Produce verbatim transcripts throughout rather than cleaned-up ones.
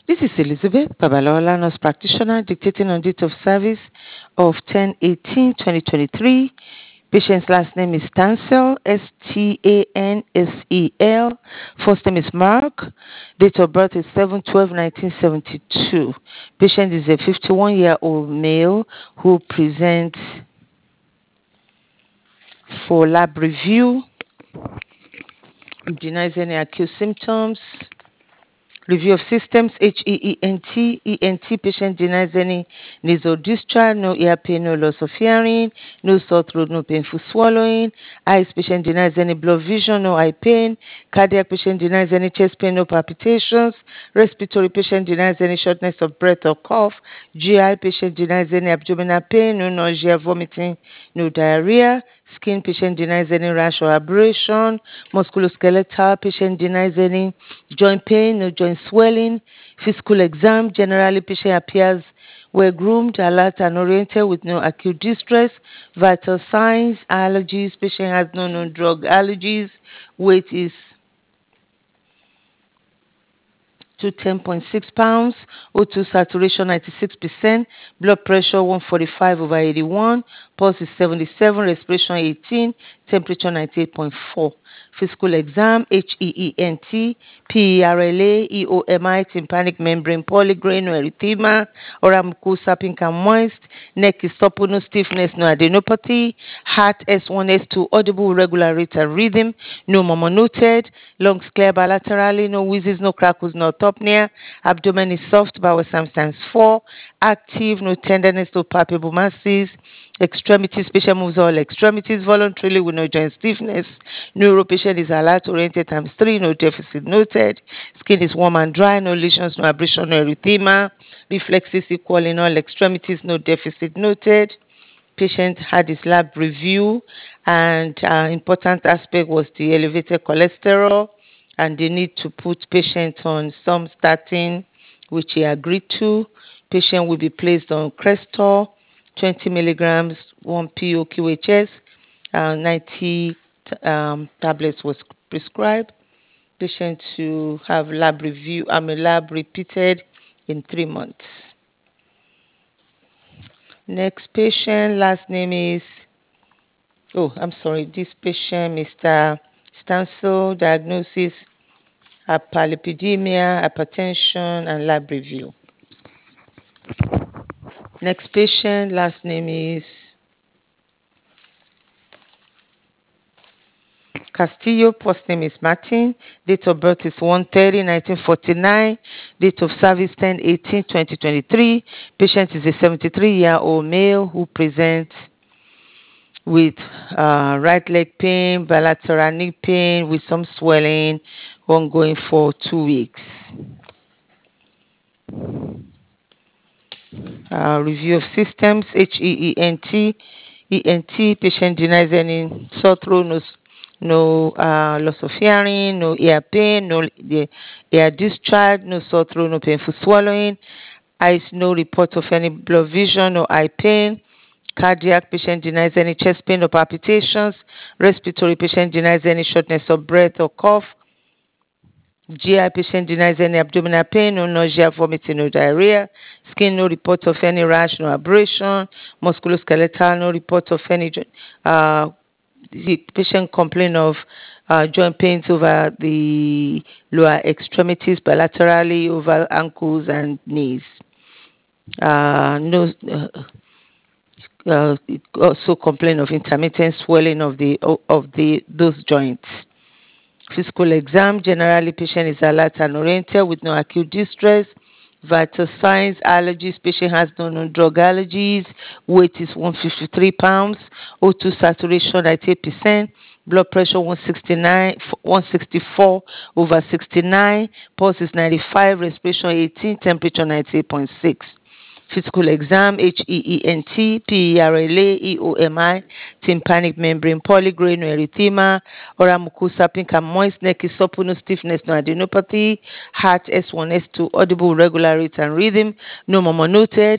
This is Elizabeth Babalola, nurse practitioner, dictating on date of service of ten eighteen twenty twenty-three. Patient's last name is Stansel, S T A N S E L. First name is Mark. Date of birth is seven twelve nineteen seventy-two. Patient is a fifty-one-year-old male who presents for lab review. Denies any acute symptoms. Review of systems, H E E N T. E N T patient denies any nasal discharge, no ear pain, no loss of hearing, no sore throat, no painful swallowing. Eyes patient denies any blood vision, no eye pain. Cardiac patient denies any chest pain, no palpitations. Respiratory patient denies any shortness of breath or cough. G I patient denies any abdominal pain, no nausea, vomiting, no diarrhea. Skin patient denies any rash or abrasion. Musculoskeletal patient denies any joint pain, no joint swelling. Physical exam, generally patient appears well groomed, alert and oriented with no acute distress. Vital signs, allergies, patient has no known drug allergies. Weight is to ten point six pounds, O two saturation ninety-six percent, blood pressure one forty-five over eighty-one, pulse is seventy-seven, respiration eighteen, temperature ninety-eight point four. Physical exam, H E E N T, P E R L A, E O M I, tympanic membrane polygrain, no erythema, oral mucosa pink and moist, neck is supple, no stiffness, no adenopathy, heart S one, S two, audible regular rate and rhythm, no murmur noted, lungs clear bilaterally, no wheezes, no crackles, no autopnea, abdomen is soft, bowel sometimes four, active, no tenderness, no palpable masses, extremities, patient moves all extremities voluntarily with no joint stiffness, neuro patient is alert, oriented times three, no deficit noted, skin is warm and dry, no lesions, no abrasion, no erythema, reflexes equal in all extremities, no deficit noted. Patient had his lab review, and uh, important aspect was the elevated cholesterol, and they need to put patient on some statin, which he agreed to. Patient will be placed on Crestor, twenty milligrams, one P O Q H S, uh, ninety um, tablets was prescribed. Patient to have lab review, I mean lab repeated in three months. Next patient, last name is, oh, I'm sorry, this patient, Mister Stansel, diagnosis, hyperlipidemia, hypertension, and lab review. Next patient, last name is Castillo, first name is Martin, date of birth is one thirty nineteen forty-nine, date of service ten eighteen twenty twenty-three. Patient is a seventy-three-year-old male who presents with uh, right leg pain, bilateral knee pain with some swelling ongoing for two weeks. Uh, review of systems, H E E N T. E N T, patient denies any sore throat, no, no uh, loss of hearing, no ear pain, no the ear discharge, no sore throat, no painful swallowing. Eyes, no report of any blood vision, no eye pain. Cardiac patient denies any chest pain or palpitations. Respiratory patient denies any shortness of breath or cough. G I patient denies any abdominal pain, no nausea, vomiting, no diarrhea. Skin, no report of any rash, no abrasion. Musculoskeletal, no report of any. Uh, the patient complain of uh, joint pains over the lower extremities, bilaterally over ankles and knees. Uh, no. Uh, uh, also complain of intermittent swelling of the of the those joints. Physical exam, generally patient is alert and oriented with no acute distress. Vital signs, allergies, patient has no known drug allergies. Weight is one hundred fifty-three pounds. O two saturation ninety-eight percent. Blood pressure one sixty-nine, one sixty-four over sixty-nine. Pulse is ninety-five, respiration eighteen, temperature ninety-eight point six. Physical exam, H E E N T, P E R L A, E O M I, tympanic membrane polygrain, no erythema, oral mucosa pink and moist, neck is supple, no stiffness, no adenopathy, heart S one, S two, audible regular rate and rhythm, no murmur noted,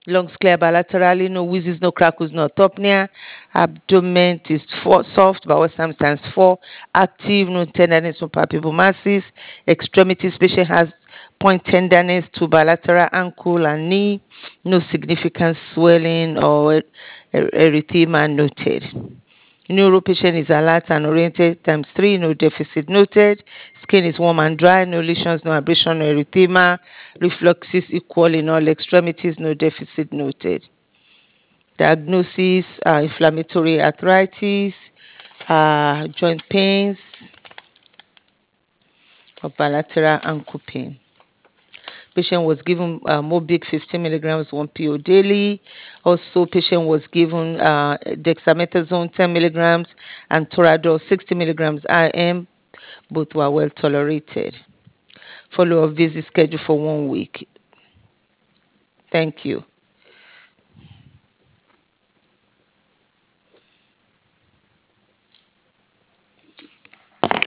Lungs clear bilaterally, no wheezes, no crackles, no autopnea. Abdomen is four, soft, but what stands for active, no tenderness, no palpable masses. Extremities, patient has point tenderness to bilateral ankle and knee. No significant swelling or erythema noted. Neuro patient is alert and oriented times three, no deficit noted. Skin is warm and dry, no lesions, no abrasion, no erythema. Reflux is equal in all extremities, no deficit noted. Diagnosis, uh, inflammatory arthritis, uh, joint pains, or bilateral ankle pain. Patient was given uh, Mobic fifteen milligrams one P O daily. Also, patient was given uh, dexamethasone ten milligrams and Toradol sixty milligrams I M. Both were well tolerated. Follow-up visit scheduled for one week. Thank you.